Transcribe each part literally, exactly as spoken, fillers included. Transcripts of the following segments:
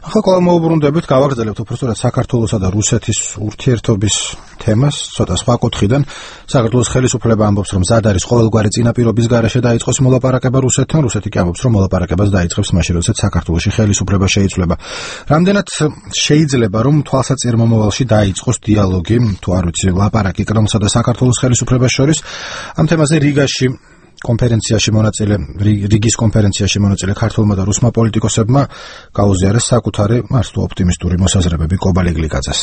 ახლა კვლავ მოუბრუნდებით, გავაგრძელებთ უბრალოდ საქართველოსა და რუსეთის ურთიერთობის თემას, ცოტა სხვა კუთხიდან. საქართველოს ხელისუფლება ამბობს, რომ მზად არის ყოველგვარი წინაპირობის გარეშე დაიწყოს მოლაპარაკება რუსეთთან, რუსეთი კი ამბობს, რომ მოლაპარაკებას დაიწყებს მაშინ, როდესაც საქართველოში ხელისუფლება შეიცვლება. რამდენად შეიძლება, რომ თვალსაჩინო მომავალში დაიწყოს დიალოგი, თუ არ ვიცი, ლაპარაკი კრემლსა და საქართველოს ხელისუფლებას შორის, ამ თემაზე რიგაში კონფერენციაში მონაწილე რიგის კონფერენციაში მონაწილე ქართველმა და რუსმა პოლიტიკოსებმა გაუზიარეს საკუთარი მარს თუ ოპტიმისტური მოსაზრებები კობალე გლიკაძეს.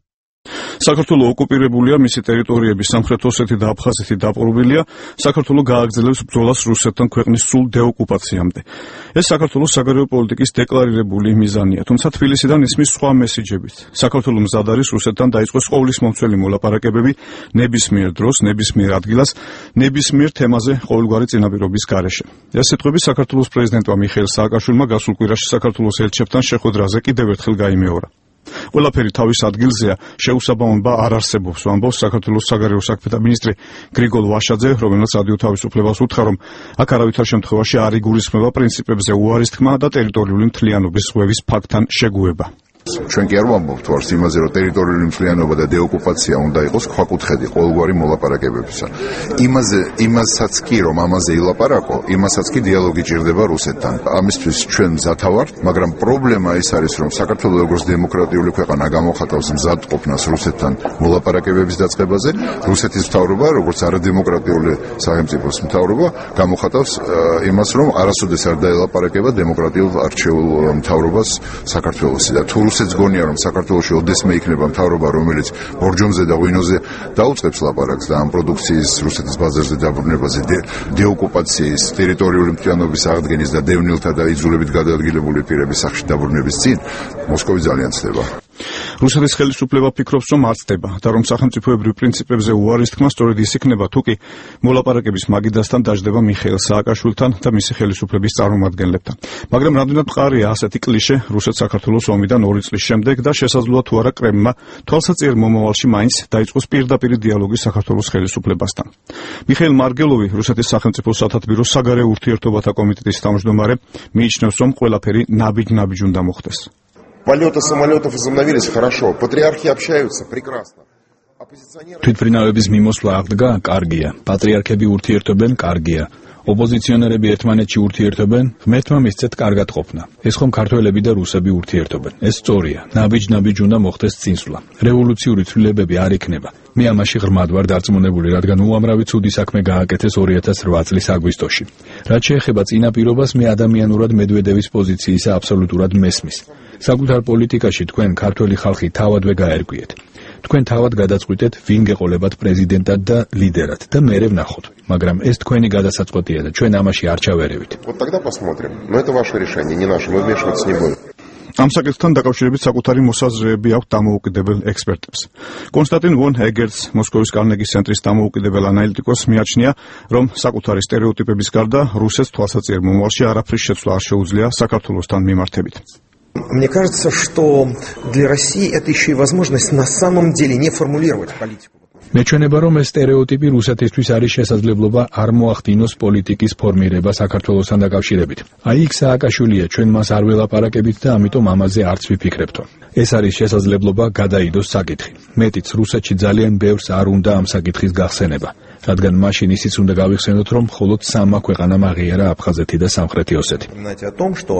საქართველოს ოკუპირებულია, მისი ტერიტორიები სამხრეთ ოსეთი და აფხაზეთი დაპყრობილია, საქართველოს გააგრძელებს ბრძოლას რუსეთთან ქვეყნის სრულ დეოკუპაციამდე. ეს საქართველოს საგარეო პოლიტიკის დეკლარირებული მიზანია, თუმცა თბილისიდან ისმის სხვა მესიჯებით. საქართველოს მზად არის რუსეთთან დაიწყოს ყოვლისმომცველი მოლაპარაკებები ნებისმიერ დროს, ნებისმიერ ადგილას, ნებისმიერ თემაზე ყოველგვარი წინაპირობის გარეშე. ეს სიტყვები საქართველოს პრეზიდენტმა მიხეილ სააკაშვილმა გასულ კვირაში საქართველოს ელჩებთან შეხვედრაზე კიდევ ერთხელ გაიმეორა. ყველაფერი თავის ადგილზეა, შეუსაბამობა არ არსებობს, ამბობს საქართველოს საგარეო საქმეთა მინისტრი გრიგოლ ვაშაძე, რომელიც რადიო თავისუფლებას უთხრა, რომ აქ არავითარ შემთხვევაში არ იგულისხმება პრინციპებზე უარის თქმა და ტერიტორიული მთლიანობის ზღვევის ფაქტთან შეგუება. ჩვენ კი არ ვამბობთ ვარს იმაზე, რომ ტერიტორიული მთლიანობა და დეოკუპაცია უნდა იყოს ქვაკუთხედი ყოველგვარი მოლაპარაკებებისა. იმაზე, იმასაც კი რომ ამაზე ილაპარაკო, იმასაც კი დიალოგი ჭირდება რუსეთთან. ამისთვის ჩვენ მზად ვართ, მაგრამ პრობლემა ის არის, რომ საქართველოს როგორც დემოკრატიული ქვეყანა გამოხატავს მზადყოფნას რუსეთთან მოლაპარაკებების დაწყებაზე, რუსეთის მთავრობა, როგორც არადემოკრატიული სახელმწიფოს მთავრობა, გამოხატავს იმას, რომ არასოდეს არ დაელაპარაკება დემოკრატიულ არჩეულ მთავრობას საქართველოსი და თუ რუსეთს გონია, რომ საქართველოში ოდესმე იქნება მთავრობა, რომელიც ბორჯომზე და ღვინოზე დაუწყებს ლაპარაკს და ამ პროდუქციის რუსეთის ბაზარზე დაბრუნებაზე, დეოკუპაციის, ტერიტორიული მთლიანობის აღდგენის და დევნილთა და იძულებით გადაადგილებული პირების სახში დაბრუნების წინ, მოსკოვი ძალიან ცდება. რუსეთის ხელისუფლება ფიქრობს, რომ არ ცდება და რომ სახელმწიფოებრივ პრინციპებზე უარის თქმა სწორედ ის იქნება, თუ კი მოლაპარაკების მაგიდასთან დაждდება მიხეილ სააკაშვილთან და მისი ხელისუფლების წარმომადგენლებთან. მაგრამ რამდენად მყარია ასეთი კლიშე რუსეთ-საქართველოს ომიდან ორი წლის შემდეგ და შესაძლოა თუ არა კრემლმა თვალსაჩინო მომავალში მაინც დაიწყოს პირდაპირი დიალოგი საქართველოს ხელისუფლებასთან. მიხეილ მარგელოვი, რუსეთის სახელმწიფო სათათბიროს საგარეო ურთიერთობათა კომიტეტის თავმჯდომარე, მიიჩნევს, რომ ყველაფერი ნაბიჯ-ნაბიჯ უნდა მოხდეს. Полеты самолетов возобновились хорошо. Патриархи общаются прекрасно. თვითმფრინავების მიმოსვლა აღდგა, კარგია. პატრიარქები ურთიერთობენ, კარგია. ოპოზიციონერები ერთმანეთში ურთიერთობენ, ღმერთმა მისცეთ კარგად ყოფნა. ეს ხომ ქართველები და რუსები ურთიერთობენ. ეს სწორია. ნაბიჯ-ნაბიჯ უნდა მოხდეს წინსვლა. რევოლუციური ცვლილებები არ იქნება. მე ამაში ღრმად ვარ დარწმუნებული, რადგან უამრავი ცუდი საქმე გააკეთეს ორი ათას რვა წლის აგვისტოში. რაც შეეხება წინაპირობას, მე ადამიანურად მედვედევის პოზიციისა აბსოლუტურად მესმის. საკუთარ პოლიტიკაში თქვენ ქართველი ხალხი თავადვე გაერკვიეთ. თქვენ თავად გადაწყვიტეთ, ვინ გეყოლებათ პრეზიდენტად და ლიდერად და მერე ვნახოთ. მაგრამ ეს თქვენი გადასაწყვეტია და ჩვენ ამაში არ ჩავერევით. Вот тогда посмотрим. Но это ваше решение, не наше. Мы вмешиваться не будем. ამ საკითხთან დაკავშირებით საკუთარი მოსაზრებები აქვს დამოუკიდებელ ექსპერტებს. კონსტანტინ ვონ ჰეგერც, მოსკოვის კარნეგის ცენტრის დამოუკიდებელ ანალიტიკოსს მიაჩნია, რომ საკუთარი სტერეოტიპების გარდა რუსეთს თვალსაჩინო მომავალში არაფრის შეცვლა არ შეუძლია საქართველოსთან მიმართებით. Мне кажется, что для России это еще и возможность на самом деле не формулировать политику. მეჩვენება, რომ ეს стереოტიპი რუსეთისთვის არის შესაძლებლობა არ მოახდინოს პოლიტიკის ფორმირება საქართველოსთან დაკავშირებით. აი იქ სააკაშვილია, ჩვენ მას არ ველაპარაკებით და ამიტომ ამაზე არც ვიფიქრებთო. ეს არის შესაძლებლობა გადაიდოს საკითხი. მეტიც რუსეთში ძალიან ბევრს არ უნდა ამ საკითხის გახსენება. რადგან მაშინ ისიც უნდა გავიხსენოთ, რომ მხოლოდ სამმა ქვეყანამ აღიარა აფხაზეთი და სამხრეთი ოსეთი. Знаете о том, что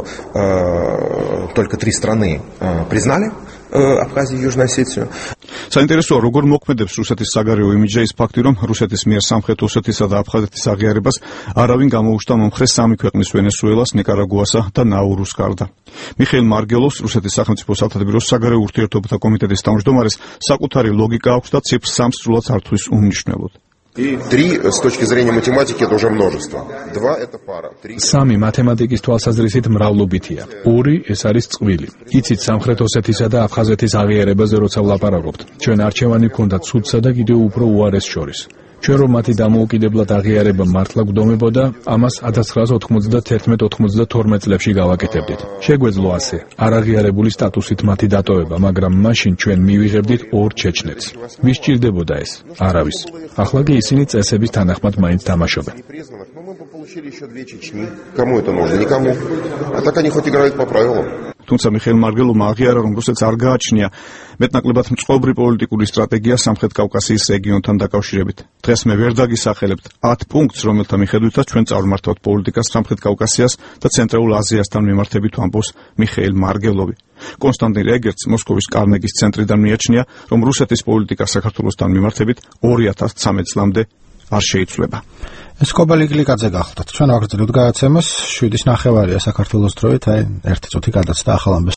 э, только три страны э, признали э, Абхазию и Южную Осетию. საინტერესოა, როგორ მოქმედებს რუსეთის საგარეო იმიჯი ის ფაქტი, რომ რუსეთის მიერ სამხრეთ ოსეთისა და აფხაზეთის აღიარებას არავინ გამოუშვა მომხრე სამი ქვეყნის ვენესუელას, ნიკარაგუასა და ნაურუს გარდა. მიხეილ მარგელოვს, რუსეთის სახელმწიფო სათათბიროს საგარეო ურთიერთობათა კომიტეტის თავმჯდომარეს, საკუთარი ლოგიკა აქვს და ციფრ სამს სრულად ართვის უმნიშვნელოდ. Три с точки зрения математики это уже множество. Два это пара. სამი მათემატიკის თვალსაზრისით მრავლობითია. ორი ეს არის წყვილი. იცით სამხრეთ ოსეთისა და აფხაზეთის აღიარებაზე როცა ვლაპარაკობთ. ჩვენ არჩევანი გქონდა ცუდსა და კიდევ უფრო უარეს შორის. ჩვენ რომ მათი დამოუკიდებლად აღიარება მართლა გვდომებოდა, ამას ათას ცხრაასა ოცდაათი ოცდათორმეტ წლებში გავაკეთებდით. შეგვეძლო ასე, არაღიარებული სტატუსით მათი დატოვება, მაგრამ მაშინ ჩვენ მივიღებდით ორ ჩეჩნეთს. ვის ჭირდებოდა ეს? არავის. ახლა კი ისინი წესების თანახმად მაინც თამაშობენ. Кому это нужно? Никому. А так они хоть играют по правилам. თუმცა მიხეილ მარგელოვმა აღიარა, რომ რუსეთს არ გააჩნია მეტნაკლებად მწყობრი პოლიტიკური სტრატეგია სამხრეთ კავკასიის რეგიონთან დაკავშირებით. დღეს მე ვერ დაგისახელებთ ათ პუნქტს, რომელთა მიხედვითაც ჩვენ წავმართავთ პოლიტიკას სამხრეთ კავკასიას და ცენტრალურ აზიასთან მიმართებით, ამბობს მიხეილ მარგელოვი. კონსტანტინ ეგერტს მოსკოვის კარნეგის ცენტრიდან მიაჩნია, რომ რუსეთის პოლიტიკა საქართველოსთან მიმართებით ორი ათას ცხრამეტ წლამდე არ შეიცვლება. ეს კობალი გლიკაძე გახლდათ. ჩვენ აგრძელებთ გადაცემას შვიდის ნახევარია საქართველოს დროით, აი ერთი წუთი გადაცდა ახალ ამბეს